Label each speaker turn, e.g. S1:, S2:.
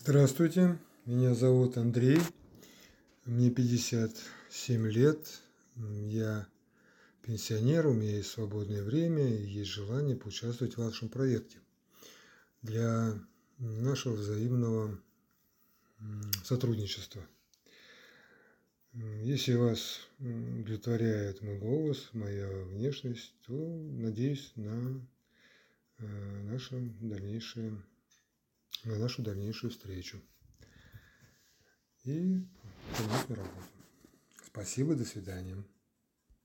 S1: Здравствуйте, меня зовут Андрей, мне 57 лет, я пенсионер, у меня есть свободное время и есть желание поучаствовать в вашем проекте для нашего взаимного сотрудничества. Если вас удовлетворяет мой голос, моя внешность, то надеюсь на нашу дальнейшую встречу и совместную работу. Спасибо, до свидания.